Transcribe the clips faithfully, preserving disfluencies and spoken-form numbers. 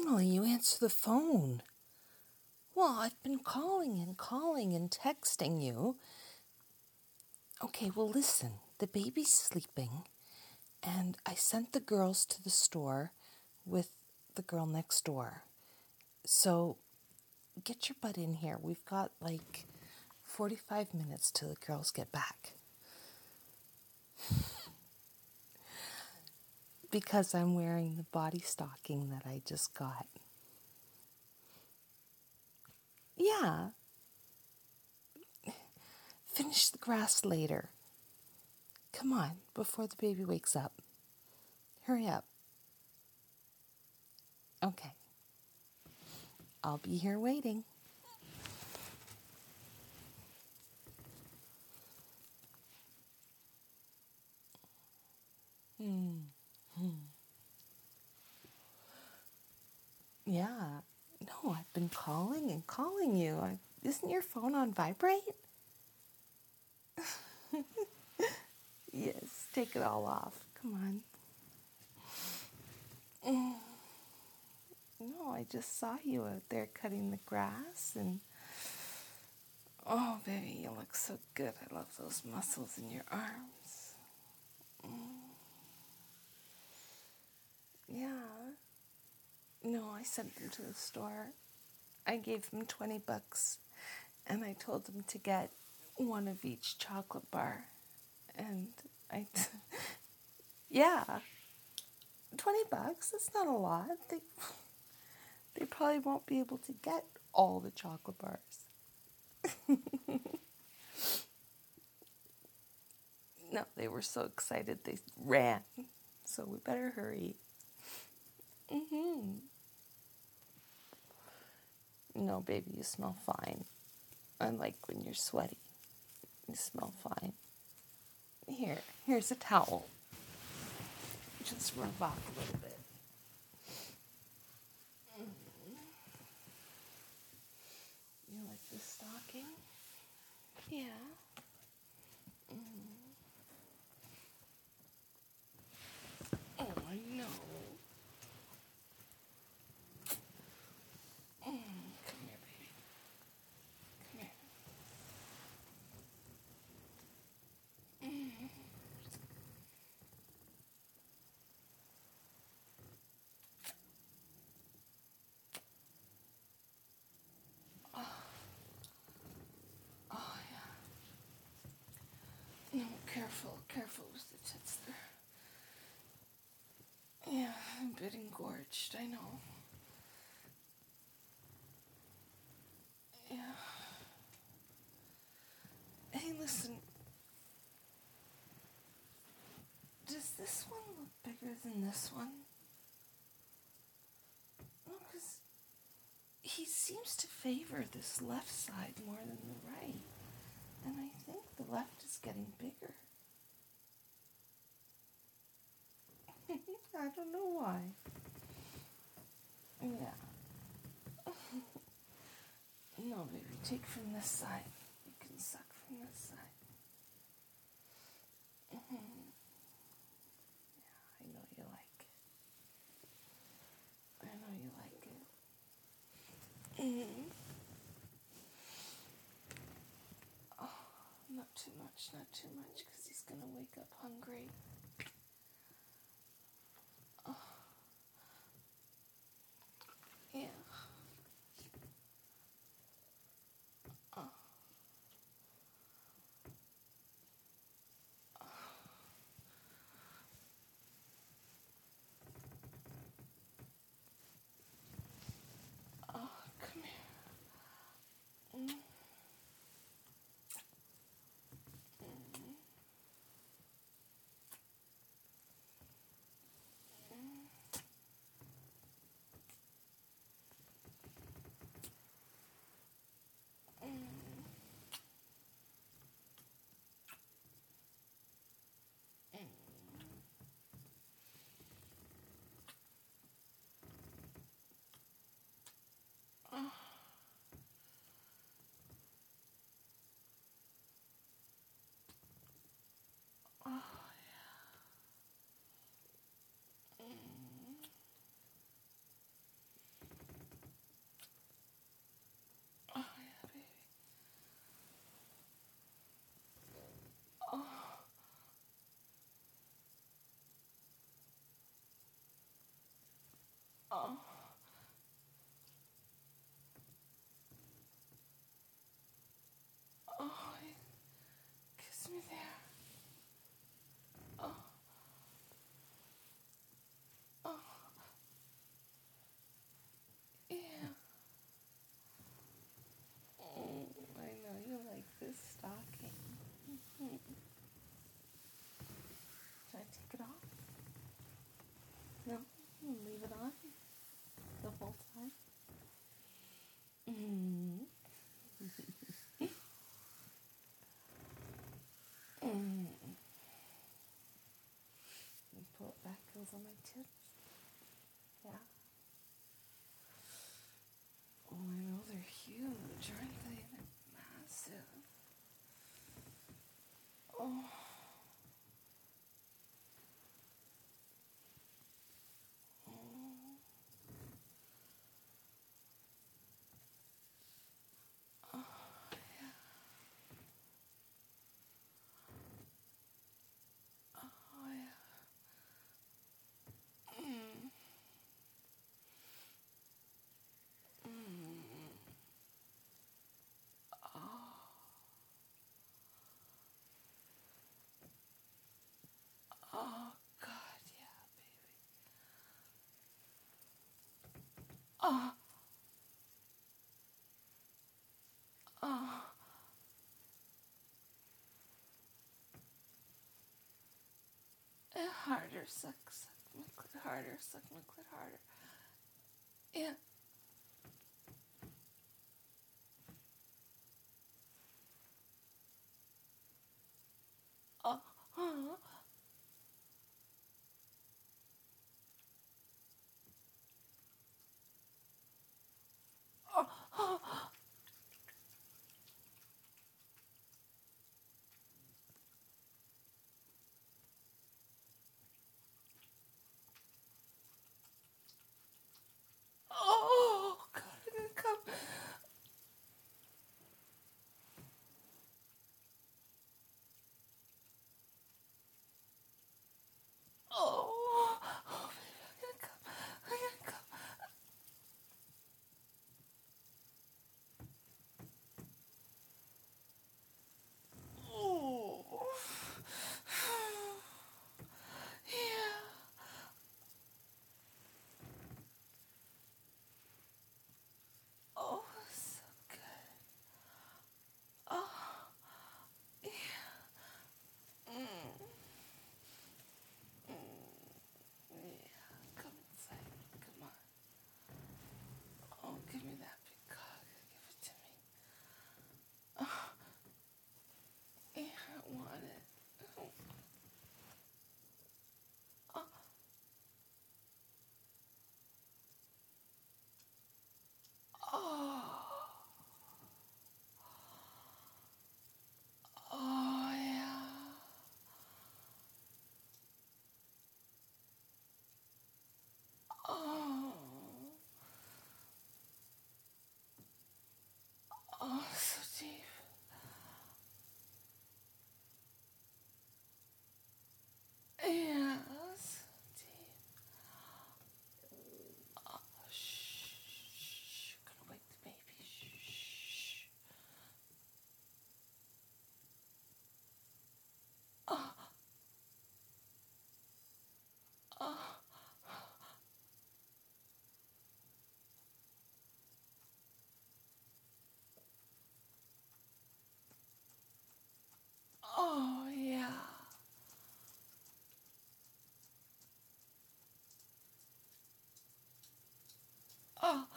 Emily, you answer the phone. Well, I've been calling and calling and texting you. Okay, well, listen. The baby's sleeping, and I sent the girls to the store with the girl next door. So get your butt in here. We've got like forty-five minutes till the girls get back. Because I'm wearing the body stocking that I just got. Yeah. Finish the grass later. Come on, before the baby wakes up. Hurry up. Okay. I'll be here waiting. Hmm. Hmm. Yeah. No, I've been calling and calling you. I, isn't your phone on vibrate? Yes, take it all off. Come on. Mm. No, I just saw you out there cutting the grass and... Oh, baby, you look so good. I love those muscles in your arms. Mm. Yeah. No, I sent them to the store. I gave them twenty bucks, and I told them to get one of each chocolate bar. And I... yeah. twenty bucks, that's not a lot. They, they probably won't be able to get all the chocolate bars. No, they were so excited they ran. So we better hurry. Mm-hmm. No, baby, you smell fine. Unlike when you're sweaty. You smell fine. Here, here's a towel. Just rub off a little bit. Mm-hmm. You like the stocking? Yeah. Mm-hmm. Oh, I know. Mm, come here, baby. Come here. Mm. Oh. Oh, yeah. No, careful, careful with the tits there. Yeah, I'm a bit engorged, I know. Yeah. Hey, listen. Does this one look bigger than this one? No, because he seems to favor this left side more than the right. And I think the left is getting bigger. I don't know why. Yeah. No, baby, take from this side. You can suck from this side. Mm-hmm. Yeah, I know you like it. I know you like it. Mm-hmm. Oh, not too much, not too much, because he's going to wake up hungry. Oh. Yeah. Oh. Oh, come here. Mm. Mm. Oh, oh. And harder, suck, suck my clit harder, suck my clit harder. Yeah. Oh, oh. Oh, oh, oh, God, I'm gonna come. Oh, oh, baby, I'm gonna come. I'm gonna come. Oh, yeah. Oh, so good. Oh, yeah. Mm, yeah. Come inside. Come on. Oh, give me that big cock. Give it to me. Oh, yeah, I want it. Oh, oh, oh, yeah. Oh, oh, so deep. Yeah, so deep. Oh, shh. You're gonna wake the baby. Shh. Oh, oh, oh, yeah. Oh,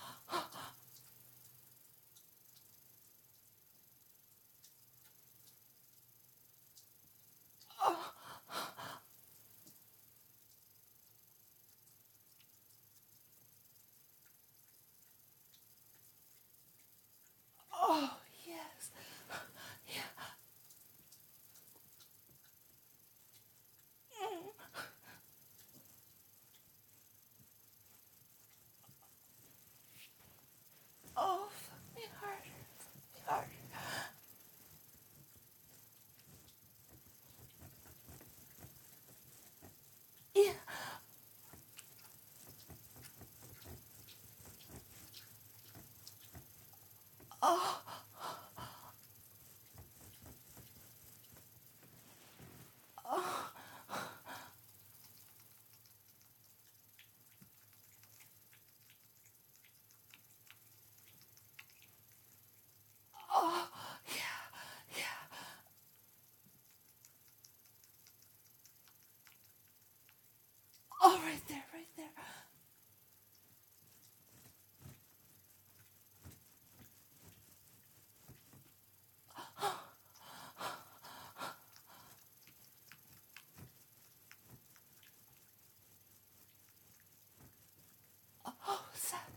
oh, oh, yes. Yeah. Mm. Oh, fuck me harder. Fuck me harder. Yeah. Oh, oh, oh, yeah, yeah. Oh, right there, right there. Oh, is that?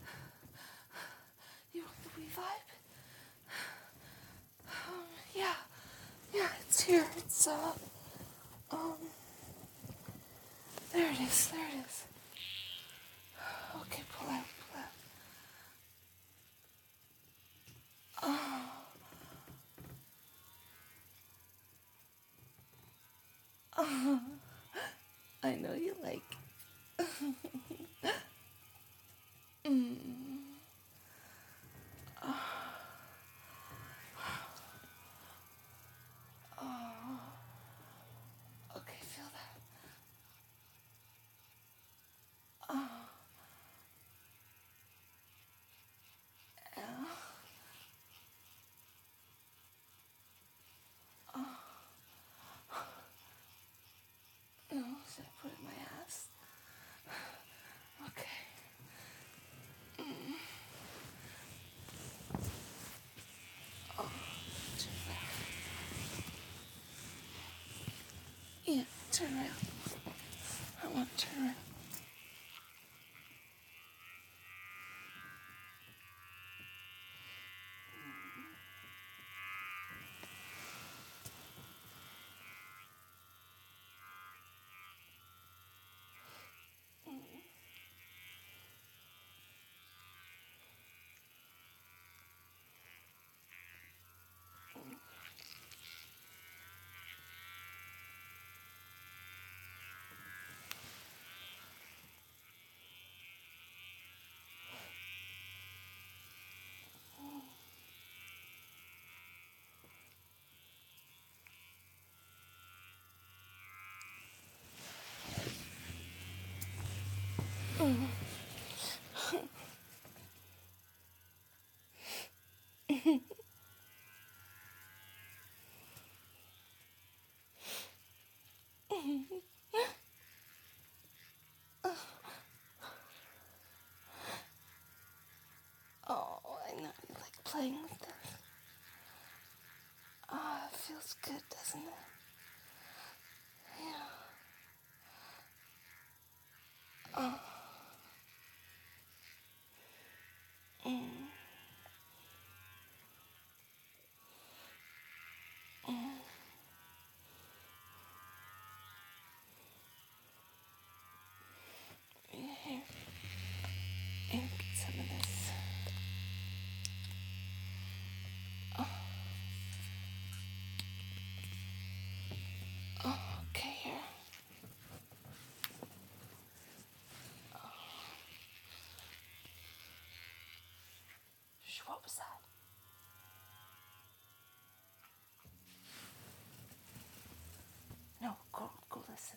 You want the wee vibe? Um, yeah, yeah, it's here. It's, uh, um, there it is, there it is. Okay, pull out, pull out. Oh, oh, I know you like. Mm. Oh, okay, feel that. turn around. I want to turn around. Oh, I know you like playing with this. Oh, it feels good, doesn't it? Yeah. Oh. Mm. Mm. Yeah, here. And get some of this. Oh. Oh, okay, here. Shh, what was that? No, go, go listen.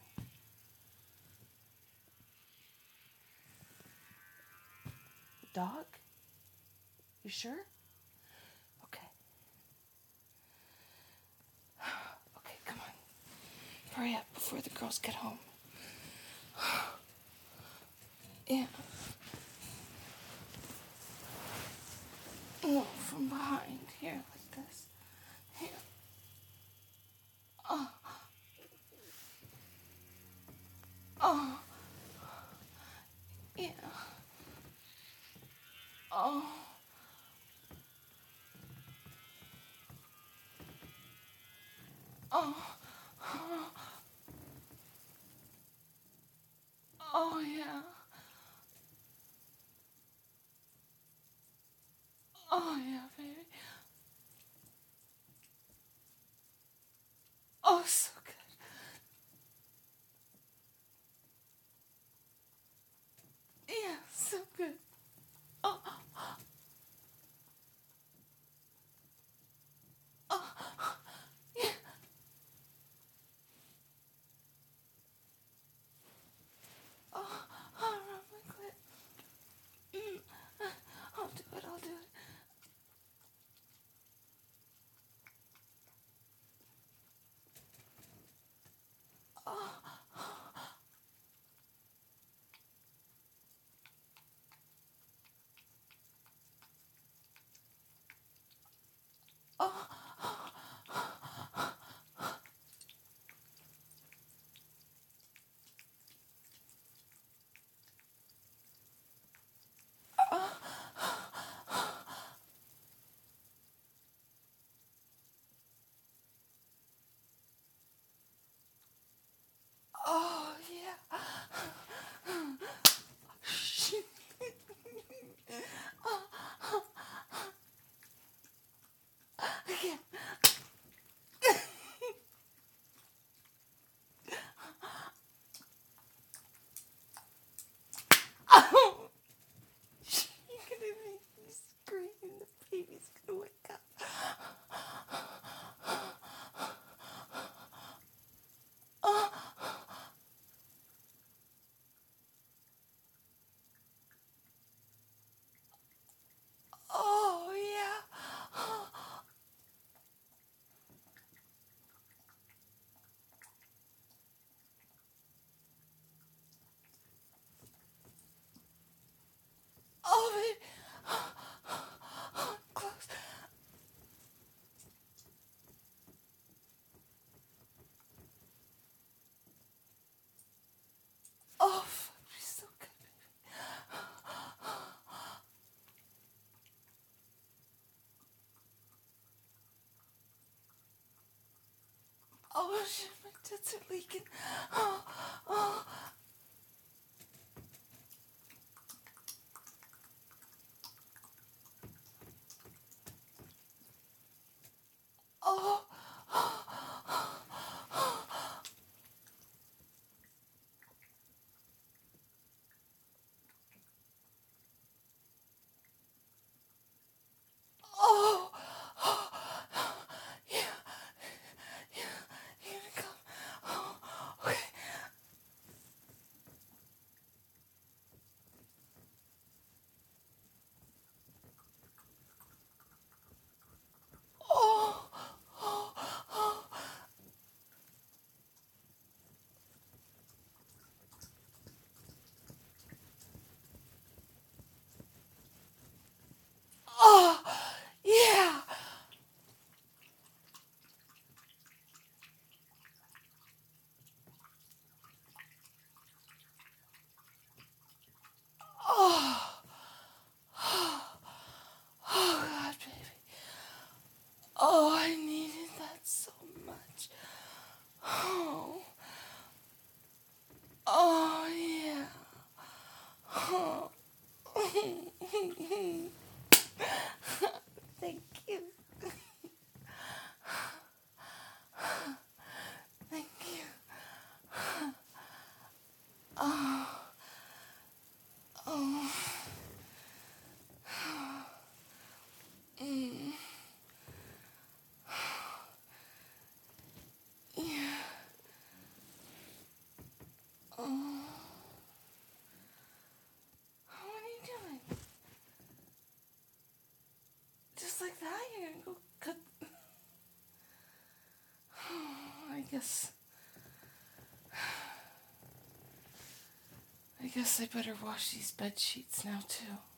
Dog? You sure? Okay. Okay, come on. Hurry up before the girls get home. Yeah. No, from behind. Here, like this. Here. Oh. Oh. Yeah. Oh. Oh. Oh, yeah. Oh, yeah, baby. Oh, so good. Yeah, so good. Oh. Oh. Yeah. Oh. Oh, around my clit. Mm. I'll do it, I'll do it. toilets are leaking. Oh, oh. Oh, oh, yeah, yeah, here it comes. Oh, okay. Oh, oh, oh. Oh, yeah. Oh, oh, God, baby. Oh, I needed that so much. Oh, oh, yeah. Oh. Thank you. Thank you. Oh, oh. Mm. Yeah. Oh. What are you doing? Just like that? You're gonna go cut. Oh, I guess. I guess I better wash these bed sheets now, too.